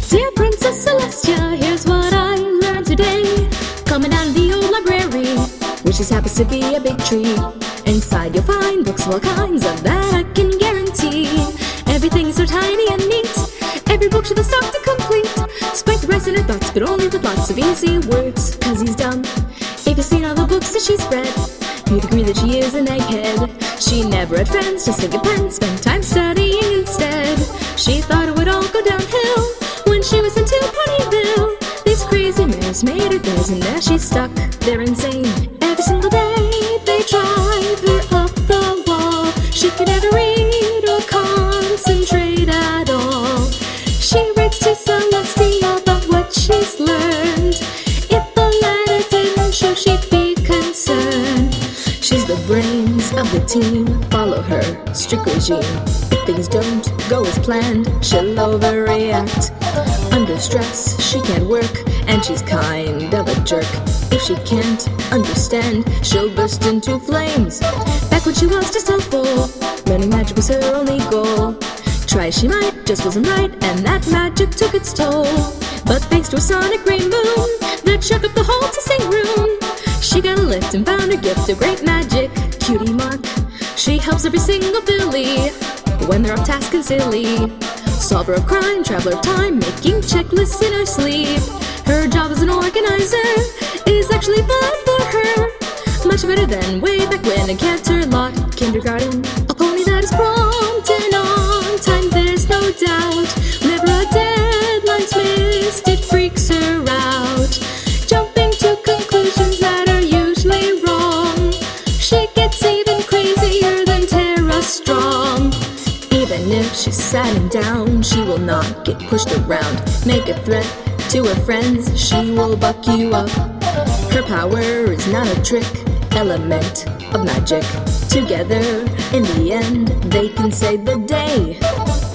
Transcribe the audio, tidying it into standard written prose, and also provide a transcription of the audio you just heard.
Dear Princess Celestia, here's what I learned today. Coming out of the old library, which just happens to be a big tree. Inside you'll find books of all kinds, of that I can guarantee. Everything's so tiny and neat, every book should be stocked and complete. Spank the rest in her thoughts, but only with lots of easy words, 'cause he's dumb. If you've seen all the books that she's read, you'd agree that she is an egghead. She never had friends, just took a pen, spent time studying instead. She thought it would all go downhill when she was into Ponyville. These crazy mirrors made her theirs, and now she's stuck. They're insane. Every single day they drive her up the wall. She can never read or concentrate at all. She writes to Celestia about what she's learned. If the letter didn't show, she'd be concerned. She's the brains of the team, follow her strict regime. If things don't go as planned, she'll overreact. Under stress, she can't work, and she's kind of a jerk. If she can't understand, she'll burst into flames. Back when she was just helpful, learning magic was her only goal. Try as she might, just wasn't right, and that magic took its toll. But thanks to a sonic green moon that shook up the whole testing room, she got a lift and found her gift of great magic. Cutie Mark, she helps every single filly when they're off task and silly. Solver of crime, traveler of time, making checklists in her sleep. Her job as an organizer is actually fun for her, much better than way back when in Canterlot kindergarten. A pony that is prompt and on time, there's no doubt. Whenever a deadline's missed, it freaks her out. Jumping to conclusions that are usually wrong, she gets even crazier than Tara Strong. Even if she's sad and down, she will not get pushed around. Make a threat to her friends, she will buck you up. Her power is not a trick, element of magic. Together, in the end, they can save the day.